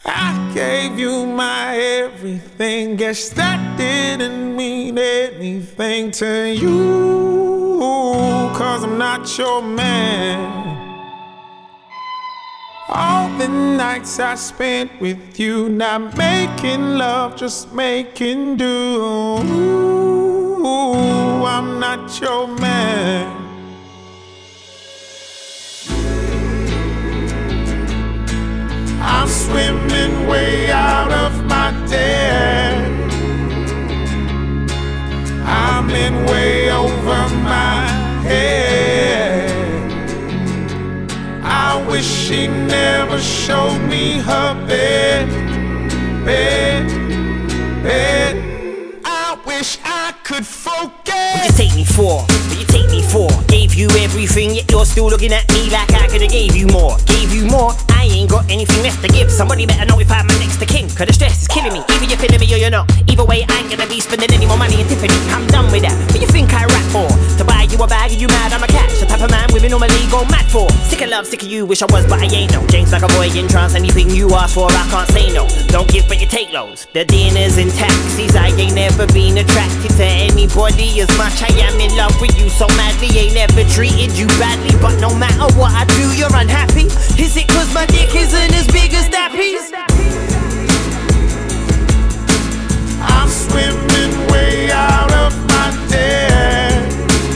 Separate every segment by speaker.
Speaker 1: I gave you my everything. Guess that didn't mean anything to you, 'cause I'm not your man. All the nights I spent with you, not making love, just making do. I'm not your man. I'm swimming way out of my depth. I'm in way over my head. I wish she never showed me her bed. I wish I could forget.
Speaker 2: What you take me for? What you take me for? Gave you everything, yet you're still looking at me like I could've gave you more. Gave you more, I ain't got anything left to give. Somebody better notify my next to kin, 'cause the stress is killing me. Either you're feeling me or you're not. Either way, I ain't gonna be spending any more money in Tiffany. I'm done with that. What you think I rap for? To buy you a bag and you mad I'm a catch. The type of man women normally go mad for. Sick of love, sick of you, wish I was but I ain't no. James like a boy in trance, anything you ask for I can't say no. Don't give but you take lows. The dinners and taxis, I ain't never been attracted to anybody as much. I am in love with you so madly, ain't never treated you badly. But no matter what I do, you're unhappy. Is it 'cause my dick isn't as big as Dappy's?
Speaker 1: I'm swimming way out of my depth.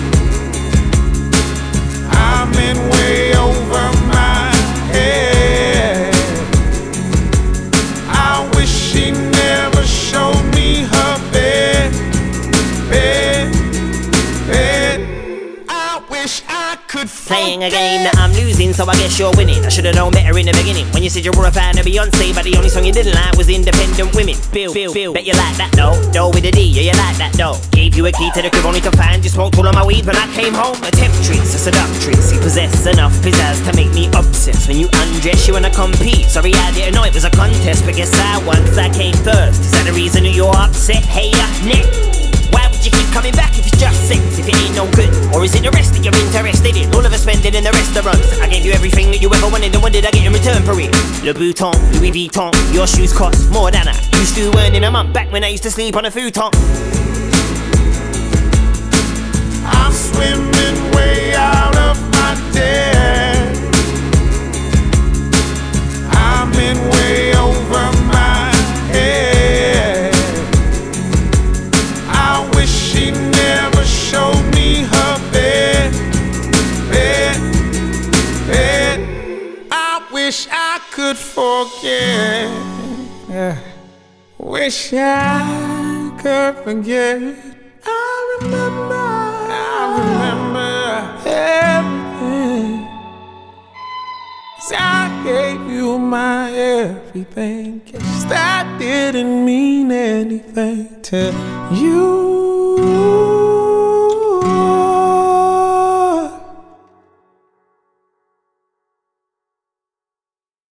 Speaker 1: I'm in way over my head. I wish she never showed me her bed. I wish I could
Speaker 2: Playing a game that I'm losing, so I guess you're winning. I should've known better in the beginning. When you said you were a fan of Beyonce, but the only song you didn't like was Independent Women. Bill. Bet you like that though. Dough with a D, yeah, you like that though. Gave you a key to the crib only to find you smoked all of my weed when I came home. A temptress, a seductress. You possess enough pizzazz to make me obsessed. When you undress, you wanna compete. Sorry, I didn't know it was a contest, but guess I won 'cause I came first. Is that the reason that you're upset? Hey, neck. Why would you keep coming back if it's just sex, if it ain't no good? Or is it the rest that you're interested in? All of us spending in the restaurants. I gave you everything that you ever wanted, and what did I get in return for it? Louboutin, Louis Vuitton, your shoes cost more than I used to earn in a month back when I used to sleep on a futon.
Speaker 1: I'm swimming way out of my depth. I'm in way over my head. I wish she never showed me her bed. I wish I could forget. Wish I could forget. I remember everything. 'Cause I gave you my everything. Guess that didn't mean anything to you.